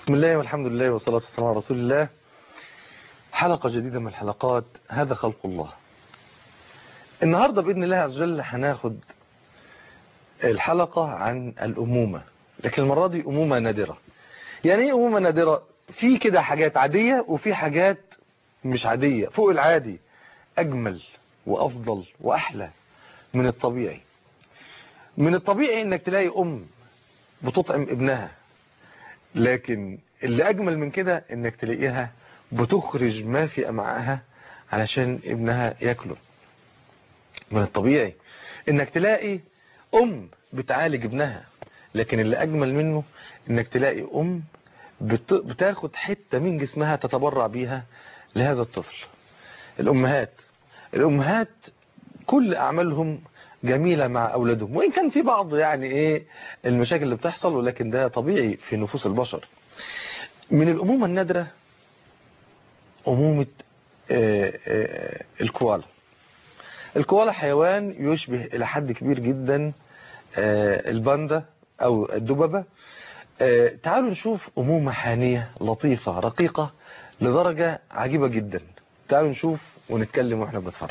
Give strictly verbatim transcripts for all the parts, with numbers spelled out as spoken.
بسم الله والحمد لله والصلاة والسلام على رسول الله. حلقة جديدة من حلقات هذا خلق الله. النهاردة بإذن الله عز وجل هناخد الحلقة عن الأمومة، لكن المرة دي أمومة نادرة. يعني ايه أمومة نادرة؟ في كده حاجات عادية وفي حاجات مش عادية فوق العادي، أجمل وأفضل وأحلى من الطبيعي. من الطبيعي إنك تلاقي أم بتطعم ابنها، لكن اللي أجمل من كده إنك تلاقيها بتخرج ما في أمعائها علشان ابنها يأكله. من الطبيعي إنك تلاقي أم بتعالج ابنها، لكن اللي أجمل منه إنك تلاقي أم بت... بتاخد حتة من جسمها تتبرع بيها لهذا الطفل. الأمهات الأمهات كل أعمالهم جميلة مع أولادهم، وإن كان في بعض يعني إيه المشاكل اللي بتحصل، ولكن ده طبيعي في نفوس البشر. من الأمومة النادرة أمومة آآ آآ الكوالا. الكوالا حيوان يشبه إلى حد كبير جدا الباندا أو الدببة. تعالوا نشوف أمومة حانية لطيفة رقيقة لدرجة عجيبة جدا. تعالوا نشوف ونتكلم وإحنا بنتفرج.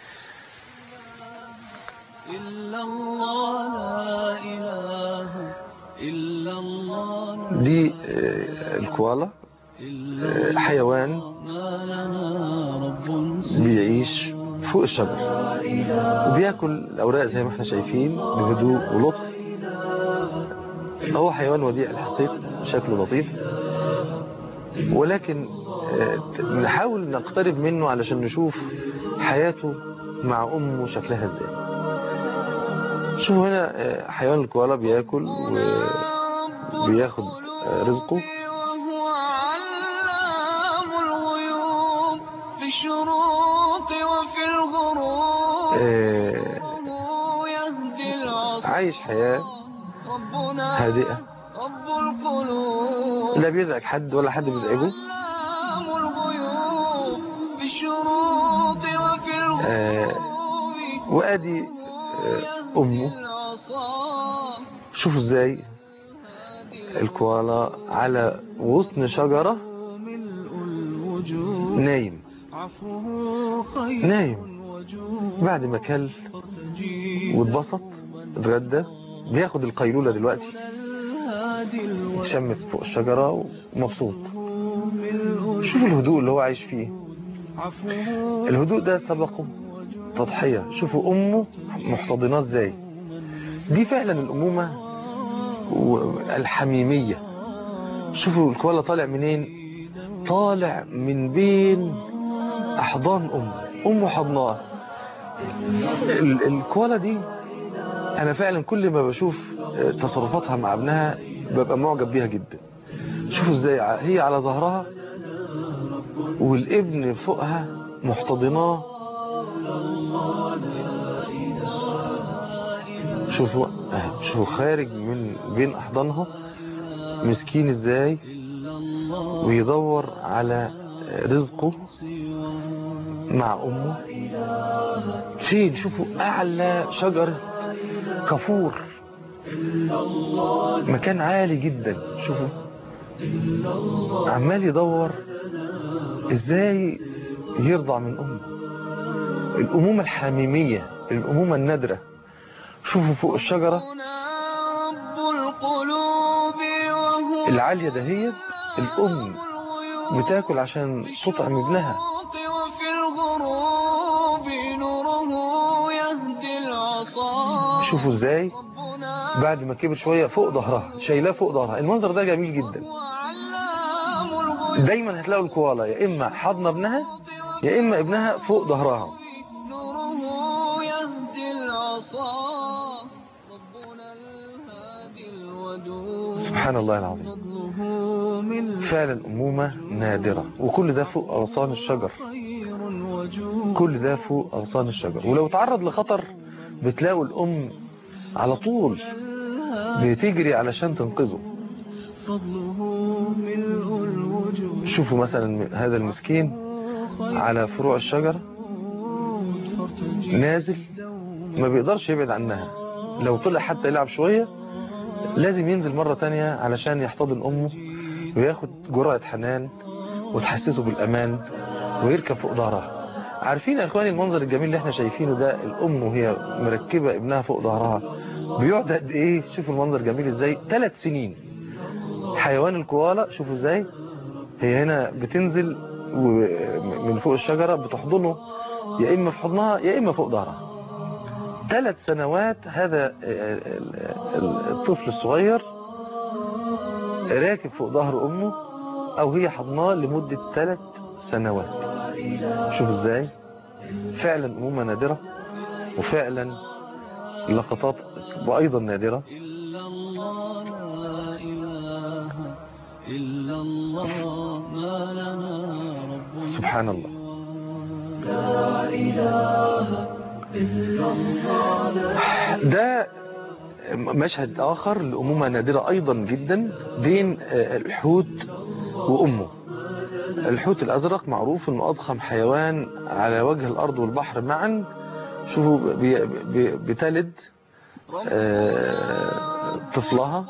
إلا الله لا إله إلا الله. دي الكوالا حيوان بيعيش فوق الشجر وبياكل الأوراق زي ما احنا شايفين بهدوء ولطف. هو حيوان وديع الحقيقة، شكله لطيف، ولكن نحاول نقترب منه علشان نشوف حياته مع أمه شكلها ازاي. شوفوا هنا حيوان الكوالا بياكل وبياخد رزقه. عايش حياة هادئة، لا بيزعج حد ولا حد بيزعجه. آه وادي آه امه. شوفوا ازاي الكوالا على غصن شجرة نايم نايم بعد ما كل واتبسط اتغدى، بياخد القيلولة دلوقتي، يشمس فوق الشجرة ومبسوط. شوف الهدوء اللي هو عايش فيه. الهدوء ده سبقه تضحية. شوفوا أمه محتضناه ازاي. دي فعلا الأمومة الحميمية. شوفوا الكوالا طالع منين؟ طالع من بين أحضان أمه. أمه حضناه. الكوالا دي أنا فعلا كل ما بشوف تصرفاتها مع ابنها ببقى معجب بيها جدا. شوفوا ازاي هي على ظهرها والابن فوقها محتضناه. شوفوا شوفوا خارج من بين أحضانها مسكين ازاي، ويدور على رزقه مع أمه. فين؟ شوفوا أعلى شجرة كافور، مكان عالي جدا. شوفوا عمال يدور ازاي يرضع من أمه. الأمومة الحميمية، الأمومة النادرة. شوفوا فوق الشجرة العالية دهيت الأم بتاكل عشان تطعم ابنها. شوفوا ازاي بعد ما كبر شوية فوق ظهرها، شايلاه فوق ظهرها. المنظر ده جميل جدا. دايما هتلاقوا الكوالا يا إما حضن ابنها يا إما ابنها فوق ظهرها. سبحان الله العظيم. فعلا أمومة نادرة، وكل ده فوق أغصان الشجر. كل ده فوق أغصان الشجر. ولو تعرض لخطر بتلاقوا الأم على طول بتجري علشان تنقذه. شوفوا مثلا هذا المسكين على فروع الشجرة نازل، ما بيقدرش يبعد عنها. لو طلع حتى يلعب شوية لازم ينزل مرة تانية علشان يحتضن أمه وياخد جرعة حنان وتحسسه بالأمان ويركب فوق ظهرها. عارفين يا اخواني المنظر الجميل اللي احنا شايفينه ده، الام وهي مركبة ابنها فوق ظهرها بيقعد قد ايه؟ شوفوا المنظر جميل ازاي. ثلاث سنين. حيوان الكوالا شوفوا ازاي هي هنا بتنزل من فوق الشجرة بتحضنه، يا اما في حضنها يا اما فوق ظهرها. ثلاث سنوات هذا الطفل الصغير راكب فوق ظهر امه او هي حضناه لمدة ثلاث سنوات. شوفوا ازاي فعلا امومة نادرة، وفعلا لقطات وايضا نادرة. إلا الله لا إله إلا الله ما لنا رب سبحان الله. لا إله إلا الله. ده مشهد آخر لأمومة نادرة أيضا جدا بين الحوت وأمه. الحوت الأزرق معروف أنه أضخم حيوان على وجه الأرض والبحر معا. شوفوا بي بي بتلد طفلها.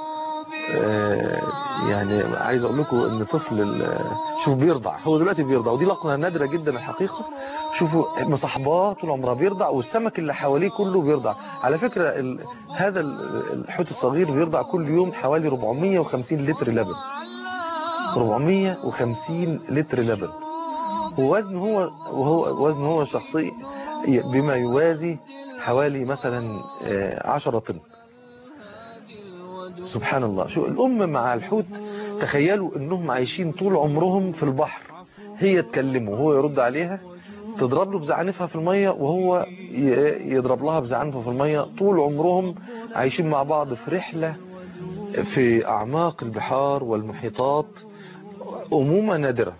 يعني عايز أقول لكم أن طفل شوفوا بيرضع، هو دلوقتي بيرضع، ودي لقطة نادرة جدا الحقيقة. شوفوا مصاحباه طول عمرها بيرضع، والسمك اللي حواليه كله بيرضع. على فكرة ال... هذا الحوت الصغير بيرضع كل يوم حوالي أربعمية وخمسين لتر لبن. أربعمية وخمسين لتر لبن. ووزنه هو وهو وزنه هو الشخصي بما يوازي حوالي مثلا عشرة طن. سبحان الله. شو الأم مع الحوت، تخيلوا انهم عايشين طول عمرهم في البحر، هي تكلمه وهو يرد عليها، تضرب له بزعنفها في المية وهو يضرب لها بزعنفها في المية. طول عمرهم عايشين مع بعض في رحلة في أعماق البحار والمحيطات. أمومة نادرة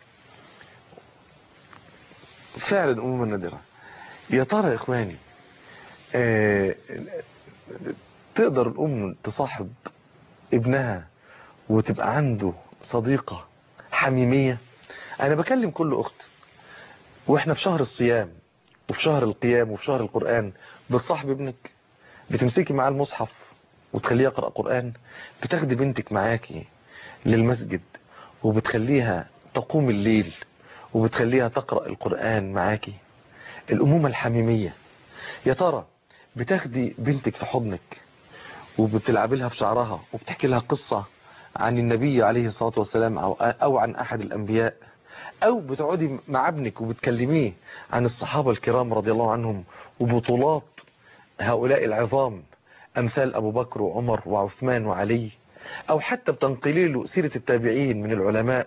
فعلا، أمومة نادرة. يا ترى يا إخواني آه تقدر الأم تصاحب ابنها وتبقى عنده صديقة حميمية؟ أنا بكلم كل أخت وإحنا في شهر الصيام وفي شهر القيام وفي شهر القرآن، بتصاحب ابنك، بتمسكي معاه المصحف وتخليه يقرأ قرآن، بتاخدي بنتك معاكي للمسجد وبتخليها تقوم الليل وبتخليها تقرأ القرآن معاكي. الأمومة الحميمية. يا ترى بتاخدي بنتك في حضنك وبتلعبي لها في شعرها وبتحكي لها قصة عن النبي عليه الصلاة والسلام أو, أو عن أحد الأنبياء، أو بتقعدي مع ابنك وبتكلميه عن الصحابة الكرام رضي الله عنهم وبطولات هؤلاء العظام أمثال أبو بكر وعمر وعثمان وعلي، أو حتى بتنقلي له سيرة التابعين من العلماء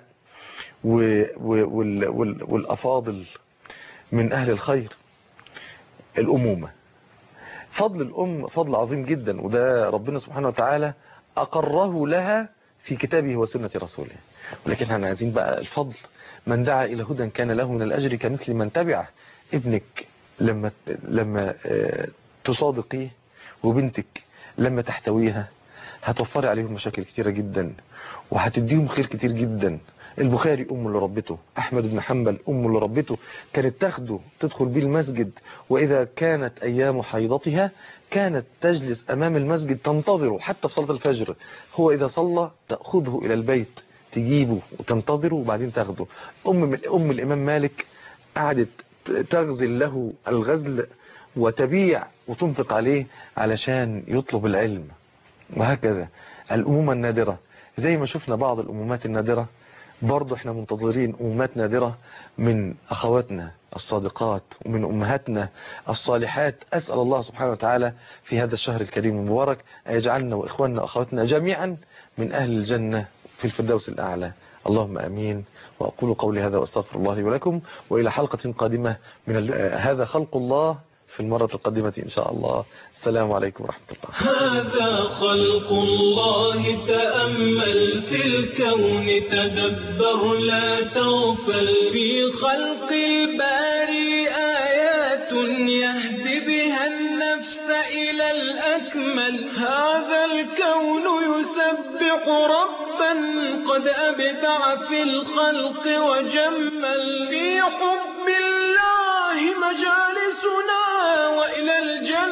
والأفاضل من أهل الخير. الأمومة فضل الأم فضل عظيم جدا، وده ربنا سبحانه وتعالى أقره لها في كتابه وسنة رسوله. ولكن احنا عايزين بقى الفضل. من دعا إلى هدى كان له من الأجر كمثل من تبعه. ابنك لما لما تصادقيه وبنتك لما تحتويها هتوفري عليهم مشاكل كتيرة جدا وهتديهم خير كتير جدا. البخاري أم اللي ربته، أحمد بن حنبل أم اللي ربته، كانت تاخده تدخل بيه المسجد، وإذا كانت أيام حيضتها كانت تجلس أمام المسجد تنتظره حتى في صلاة الفجر. هو إذا صلى تأخذه إلى البيت تجيبه وتنتظره وبعدين تاخده. أم من أم الإمام مالك قعدت تغزل له الغزل وتبيع وتنفق عليه علشان يطلب العلم. وهكذا الأمومة النادرة. زي ما شفنا بعض الأمومات النادرة، برضو احنا منتظرين أمومات نادرة من أخواتنا الصادقات ومن أمهاتنا الصالحات. أسأل الله سبحانه وتعالى في هذا الشهر الكريم المبارك أن يجعلنا وإخواننا وأخواتنا جميعا من أهل الجنة في الفردوس الأعلى. اللهم أمين. وأقول قولي هذا وأستغفر الله لي ولكم، وإلى حلقة قادمة من هذا خلق الله في المرة القادمة إن شاء الله. السلام عليكم ورحمة الله. هذا خلق الله، تأمل في الكون، تدبر لا تغفل. في خلق الباري آيات يهدي بها النفس إلى الأكمل. هذا الكون يسبح ربا قد أبدع في الخلق وجمل. في حب الله مجالسنا، وإلى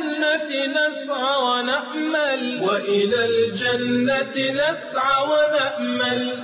الجنة نسعى ونأمل، وإلى الجنة نسعى ونأمل. وأمل